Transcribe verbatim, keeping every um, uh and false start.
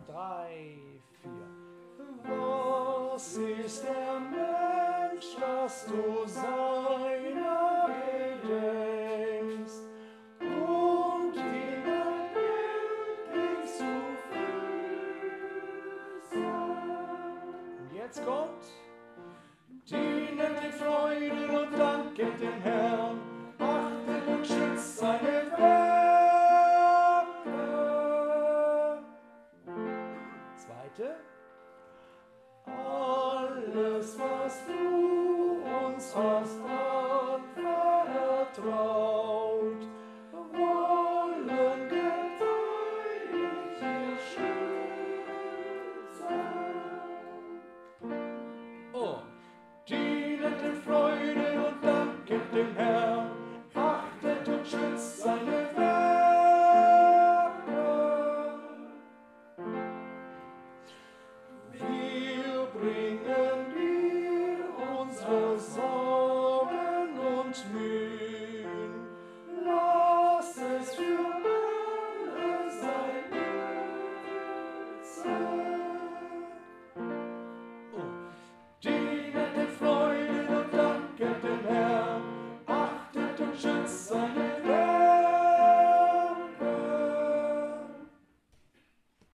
drei, vier. Was ist der Mensch, dass du seiner gedenkst, und in dein Bild zu Füßen? Und jetzt kommt, dienet in Freuden und danket dem Herrn, achtet und schützt seine Werke. Zweite. Alles, was du uns hast anvertraut,